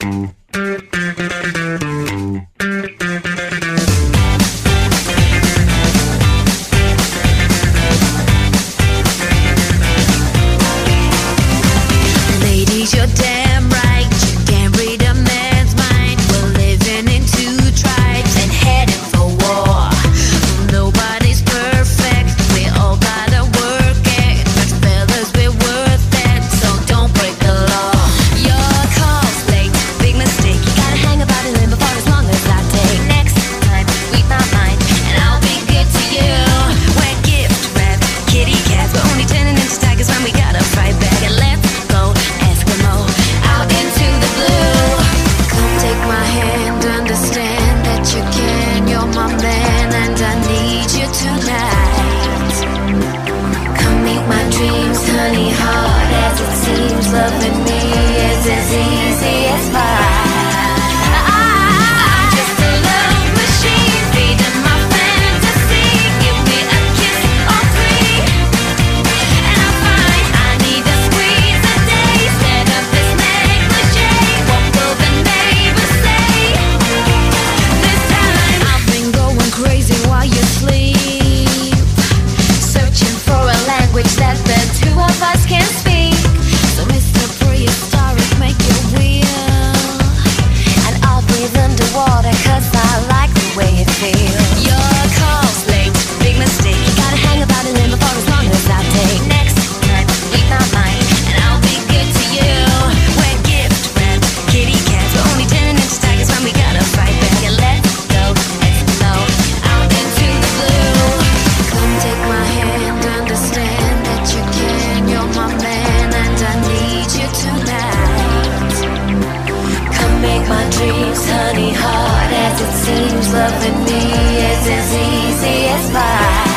Ladies, you're damn right. You can't read a man's mind. We're living in two tribes and heading for war. Nobody's perfect. We all gotta work it. But fellas, we're worth it. So don't break the law. Your call's late. Big mistake. You gotta hang about in limbo for as long as I take. Next time, read my mind, and I'll be good to you. We're gift wrapped kitty cats. We're only turning into tigers when we gotta fight back. And let's go Eskimo out into the blue. Come take my hand, understand that you can. You're my man, and I need you tonight. Come meet my dreams, honey, hard as it seems. Loving me is as easy as pie. I'm just a love machine, feeding my fantasy. Give me a kiss or three, and I'll find I need a squeeze a day. Instead of this negligee, what will the neighbors say? This time I've been going crazy while you sleep, searching for a language that the two of us can speak. So Mr. Prehistoric, make your wheel, and I'll breathe underwater 'cause I like the way it feels. Your call's late, big mistake. You gotta hang about in limbo for as long as I take. Next time, read my mind, and I'll be good to you. We're gift wrapped kitty cats. We're only turning into tigers when we gotta fight back. And let's go Eskimo out into the blue. Come take my hand, understand that you can. You're my man, and I need you tonight. Come make my dreams, honey, hard as it seems. Loving me is as easy as pie.